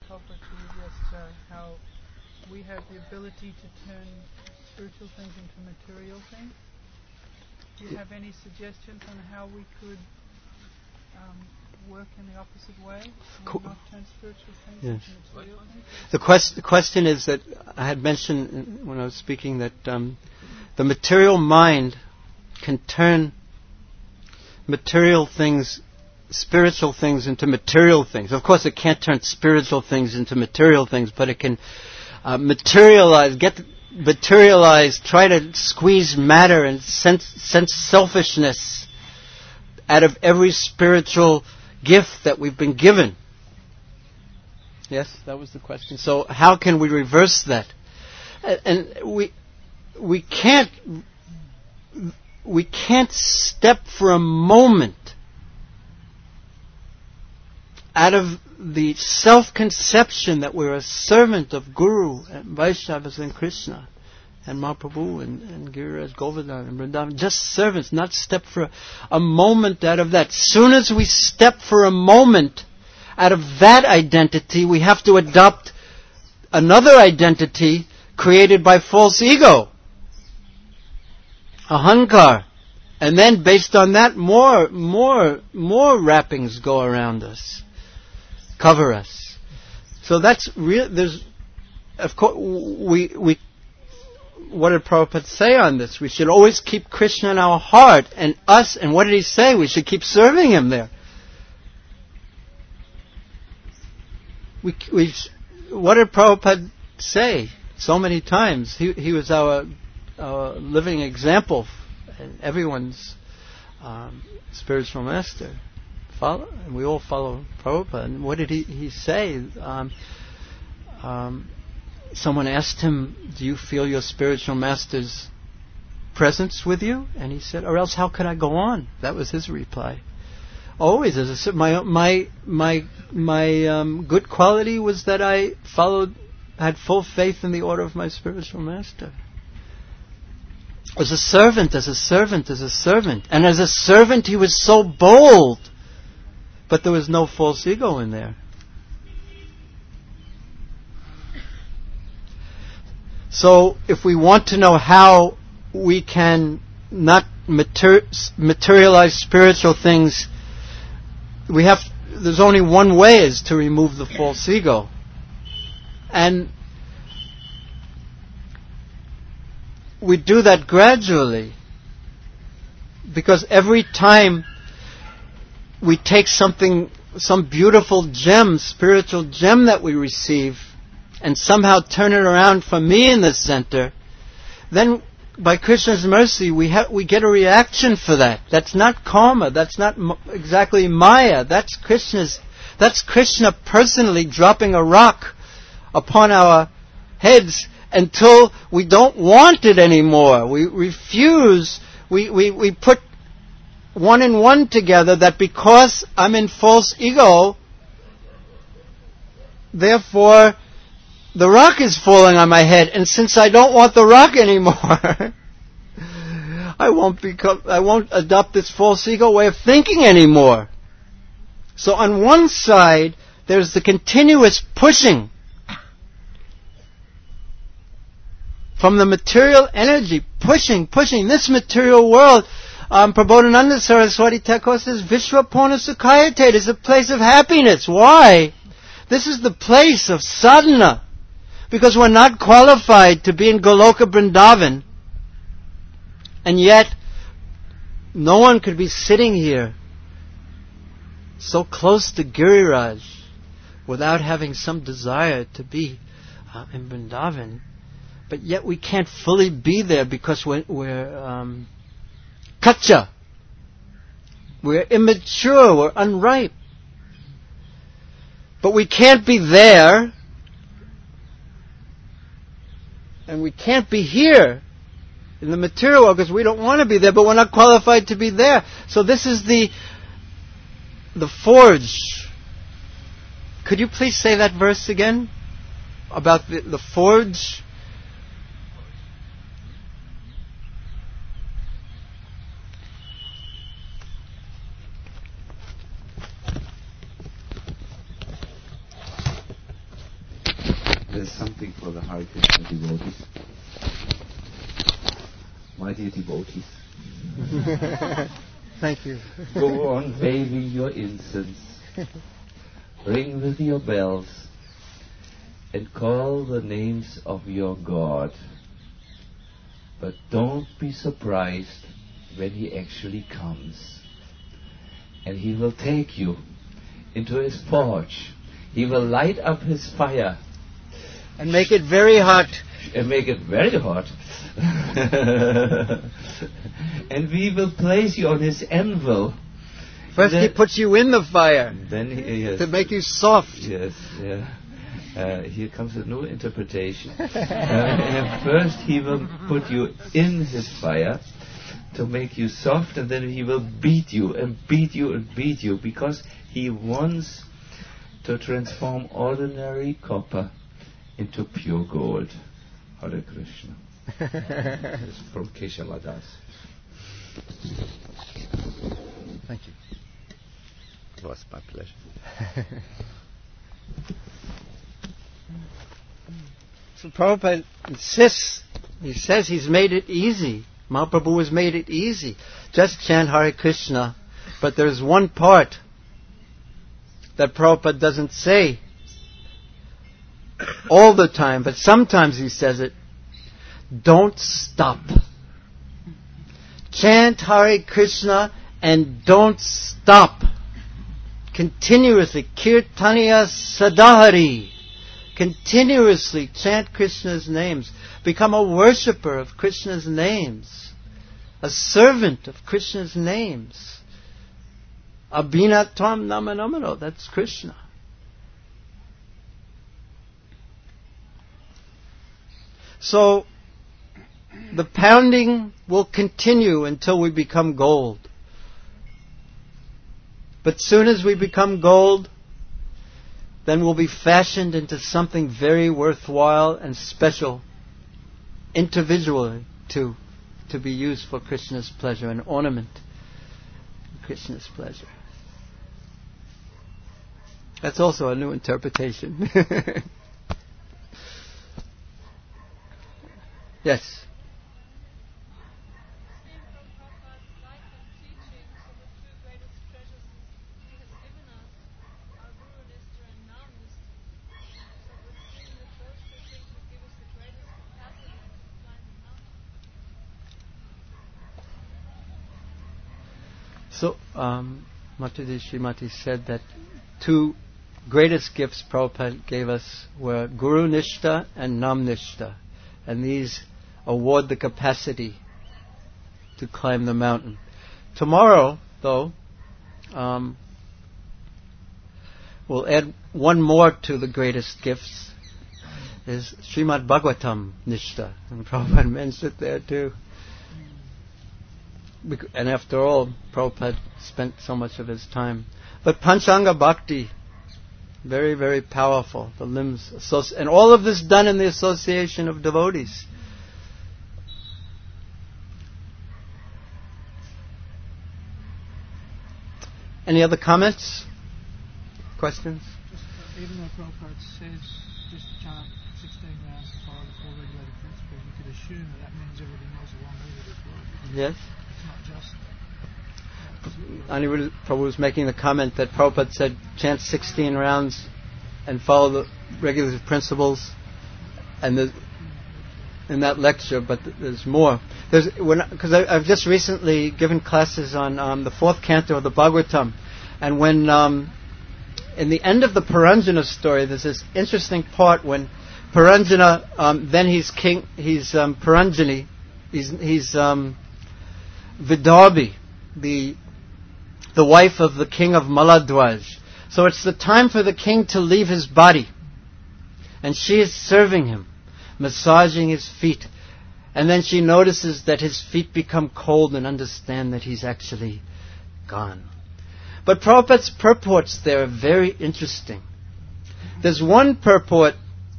Prabhupada to you just how we have the ability to turn spiritual things into material things. Do you have any suggestions on how we could work in the opposite way and not turn spiritual things into material things? The question is that I had mentioned when I was speaking that the material mind can turn material things, spiritual things into material things. Of course, it can't turn spiritual things into material things, but it can materialize, try to squeeze matter and sense selfishness out of every spiritual gift that we've been given. Yes, that was the question. So how can we reverse that? And we can't step for a moment out of the self-conception that we're a servant of Guru and Vaishnavas and Krishna and Mahaprabhu and Giriraj Govardhan and Vrindavan. Just servants, not step for a moment out of that. Soon as we step for a moment out of that identity, we have to adopt another identity created by false ego, ahankar. And then based on that, more wrappings go around us, cover us. So that's real. There's, of course, we. What did Prabhupada say on this? We should always keep Krishna in our heart and us. And what did he say? We should keep serving him there. What did Prabhupada say so many times? He was our living example and everyone's spiritual master. And we all follow Prabhupada. And what did he say? Someone asked him, do you feel your spiritual master's presence with you? And he said, or else how could I go on? That was his reply. Always, my good quality was that I had full faith in the order of my spiritual master. As a servant. And as a servant he was so bold, but there was no false ego in there. So, if we want to know how we can not materialize spiritual things, there's only one way, is to remove the false ego. And we do that gradually, because every time we take some beautiful gem, spiritual gem that we receive, and somehow turn it around for me in the center, then by Krishna's mercy we get a reaction for that. That's not karma. That's not exactly Maya. That's Krishna personally dropping a rock upon our heads until we don't want it anymore. We refuse. We put one and one together, that because I'm in false ego, therefore the rock is falling on my head, and since I don't want the rock anymore, I won't adopt this false ego way of thinking anymore. So on one side, there's the continuous pushing from the material energy, pushing this material world. Prabodhananda Saraswati Thakur says, Vishwapurna Sukhayate is a place of happiness. Why? This is the place of sadhana. Because we're not qualified to be in Goloka Vrindavan, and yet no one could be sitting here so close to Giriraj without having some desire to be in Vrindavan. But yet we can't fully be there because we're kacha. We're immature, we're unripe. But we can't be there, and we can't be here in the material world because we don't want to be there, but we're not qualified to be there. So this is the forge. Could you please say that verse again? About the forge? There's something for the Hare Krishna devotees. My dear devotees. Thank you. Go on waving your incense. Ring with your bells. And call the names of your God. But don't be surprised when He actually comes. And He will take you into His porch. He will light up His fire. And make it very hot. And make it very hot. And we will place you on His anvil. First He puts you in the fire. Then yes. To make you soft. Yes, yeah. Here comes a new interpretation. First He will put you in His fire to make you soft, and then He will beat you and beat you and beat you, because He wants to transform ordinary copper into pure gold. Hare Krishna. This is from Keshava Das. Thank you. It was my pleasure. So Prabhupada insists, he says He's made it easy. Mahaprabhu has made it easy. Just chant Hare Krishna. But there's one part that Prabhupada doesn't say all the time, but sometimes he says it. Don't stop. Chant Hare Krishna and don't stop. Continuously. Kirtaniya Sadahari. Continuously chant Krishna's names. Become a worshipper of Krishna's names. A servant of Krishna's names. Abhinatvam Namanamano. That's Krishna. So, the pounding will continue until we become gold. But soon as we become gold, then we'll be fashioned into something very worthwhile and special, individually, to be used for Krishna's pleasure, an ornament for Krishna's pleasure. That's also a new interpretation. Yes. So, Mataji Srimati said that two greatest gifts Prabhupada gave us were Guru Nishta and Nam Nishta. And these award the capacity to climb the mountain. Tomorrow, though, we'll add one more to the greatest gifts, is Srimad Bhagavatam Nishta. And Prabhupada mentioned it there too. And after all, Prabhupada spent so much of his time. But Panchanga Bhakti, very, very powerful. The limbs, and all of this done in the association of devotees. Any other comments? Questions? Even though Prabhupada says just chant 16 rounds to follow the four regulated principles, you could assume that means everything else along with it as well. Yes. It's not just... Aniruddha Prabhu was making the comment that Prabhupada said chant 16 rounds and follow the regulated principles, and in that lecture, but there's more. Because I've just recently given classes on the fourth canto of the Bhagavatam, and when in the end of the Puranjana story, there's this interesting part when Puranjana, then he's king, he's Puranjani, he's Vidarbhi, the wife of the king of Maladwaj. So it's the time for the king to leave his body. And she is serving him, massaging his feet. And then she notices that his feet become cold and understand that he's actually gone. But Prabhupada's purports there are very interesting. There's one purport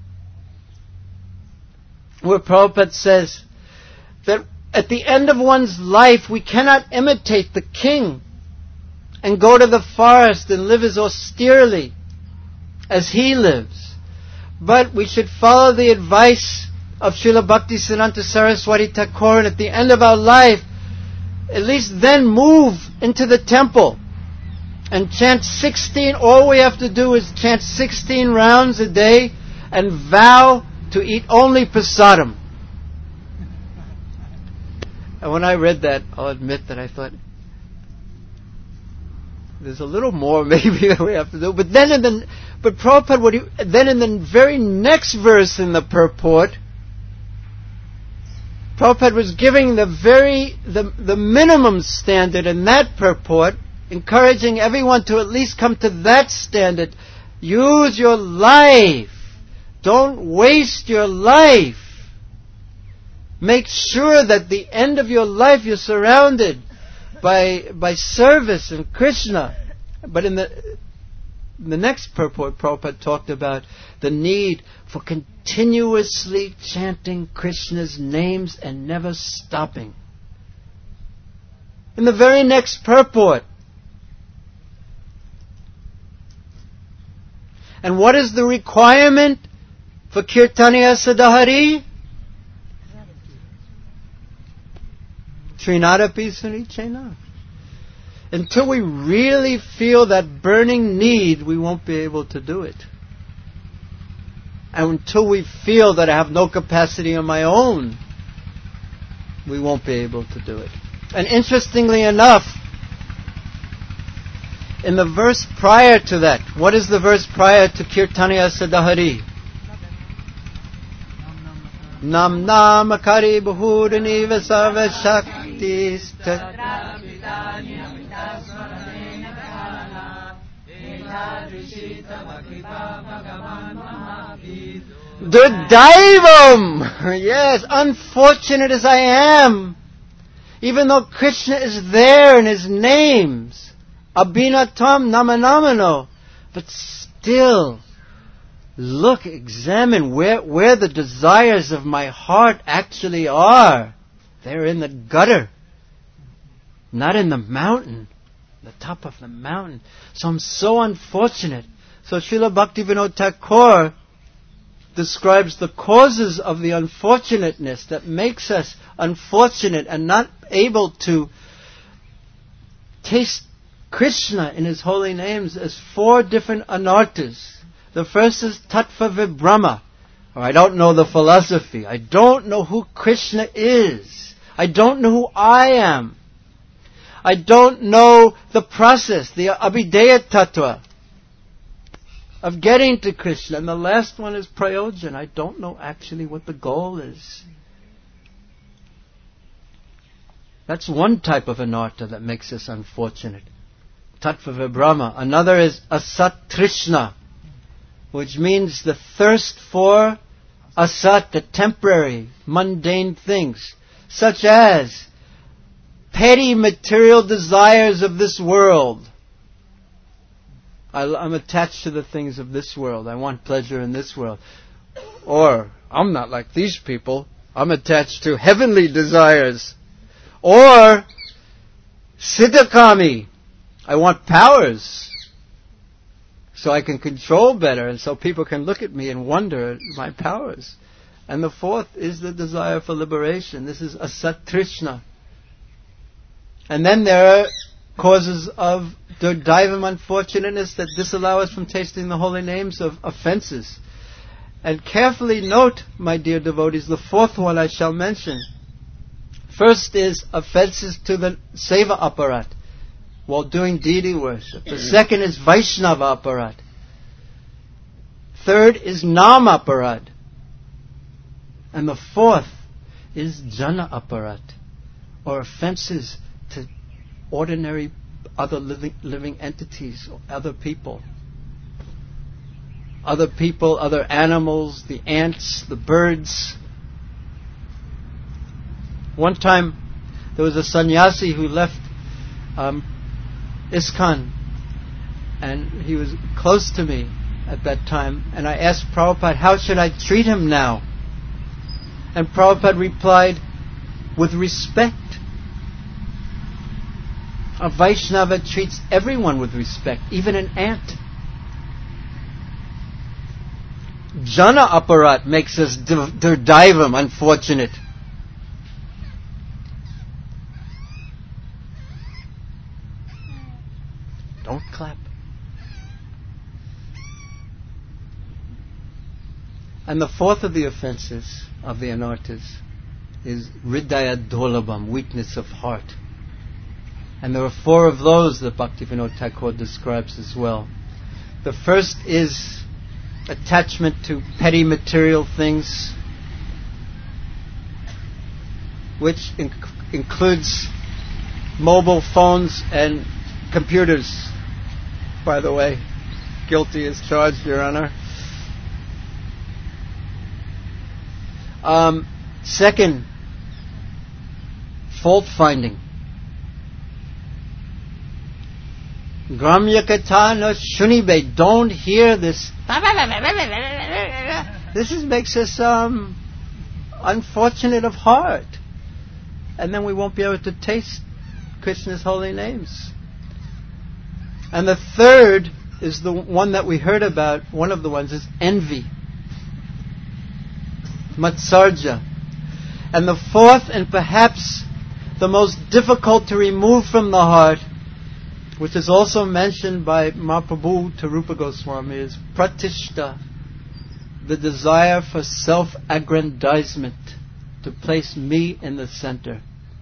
where Prabhupada says that at the end of one's life, we cannot imitate the king and go to the forest and live as austerely as he lives. But we should follow the advice of Srila Bhaktisiddhanta Saraswati Thakur, and at the end of our life, at least then move into the temple and chant 16, all we have to do is chant 16 rounds a day and vow to eat only prasadam. And when I read that, I'll admit that I thought, there's a little more maybe that we have to do. But Prabhupada, then in the very next verse in the purport, Prabhupada was giving the minimum standard in that purport, encouraging everyone to at least come to that standard. Use your life. Don't waste your life. Make sure that at the end of your life you're surrounded by service and Krishna. But in the next purport, Prabhupada talked about the need for continuously chanting Krishna's names and never stopping. In the very next purport. And what is the requirement for Kirtaniya Sadahari? Trinadapi Sunichena. Until we really feel that burning need, we won't be able to do it. And until we feel that I have no capacity on my own, we won't be able to do it. And interestingly enough, in the verse prior to that, what is the verse prior to Kirtaniya Sadahari? Nam Nam Kari Bahudani Vasava Shakti Durdaivam! Yes, unfortunate as I am, even though Krishna is there in His names, Abhinatam Namanamano, but still, look, examine where the desires of my heart actually are. They're in the gutter, not in the mountain, the top of the mountain. So I'm so unfortunate. So Srila Bhaktivinoda Thakur describes the causes of the unfortunateness that makes us unfortunate and not able to taste Krishna in His holy names as 4 different anarthas. The first is Tattva Vibrama, or I don't know the philosophy. I don't know who Krishna is. I don't know who I am. I don't know the process, the Abhideya Tattva of getting to Krishna. And the last one is Prayojan. I don't know actually what the goal is. That's one type of anartha that makes us unfortunate. Tattva Vibrama. Another is Asat Trishna, which means the thirst for asat, the temporary, mundane things, such as petty material desires of this world. I'm attached to the things of this world. I want pleasure in this world. Or, I'm not like these people. I'm attached to heavenly desires. Or, Siddhakami. I want powers, so I can control better, and so people can look at me and wonder at my powers. And the fourth is the desire for liberation. This is Asat Trishna. And then there are causes of Durdaivam, unfortunateness, that disallow us from tasting the holy names of offenses. And carefully note, my dear devotees, the fourth one I shall mention. First is offenses to the Seva Aparat, while doing deity worship. The second is Vaishnava Aparat. Third is Nam Aparat. And the fourth is Jana Aparat, or offenses to ordinary other living entities, or other people. Other people, other animals, the ants, the birds. One time, there was a sannyasi who left ISKCON, and he was close to me at that time, and I asked Prabhupada, how should I treat him now? And Prabhupada replied, with respect. A Vaishnava treats everyone with respect, even an ant. Jana aparat makes us durdaivam, unfortunate. Don't clap. And the fourth of the offenses of the anarthas is hridaya dolabam, weakness of heart. And there are four of those that Bhaktivinoda Thakur describes as well. The first is attachment to petty material things, which includes mobile phones and computers. By the way, guilty as charged, Your Honor. Second, fault finding. Gramya Katha no Shunibe, don't hear this. This makes us unfortunate of heart. And then we won't be able to taste Krishna's holy names. And the third is the one that we heard about. One of the ones is envy. Matsarja. And the fourth, and perhaps the most difficult to remove from the heart, which is also mentioned by Mahaprabhu to Rupa Goswami, is pratishta, the desire for self-aggrandizement, to place me in the center.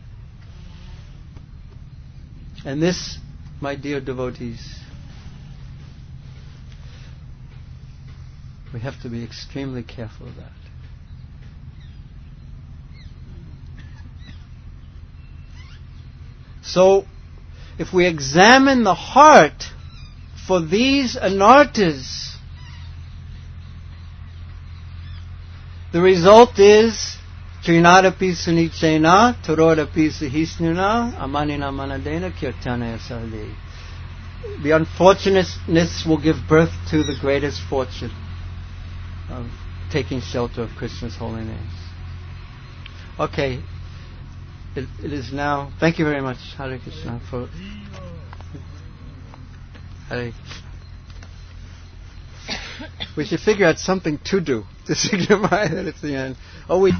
And this, my dear devotees, we have to be extremely careful of that. So, if we examine the heart for these anarthas, the result is Trinadapi Sunichena, Tarodapi Sahisnuna, Amanina Manadena, Kirtanaya Sardi. The unfortunateness will give birth to the greatest fortune of taking shelter of Krishna's holy names. Okay. It is now. Thank you very much, Hare Krishna, for Hare Krishna. We should figure out something to do to signify that it's the end. Oh, we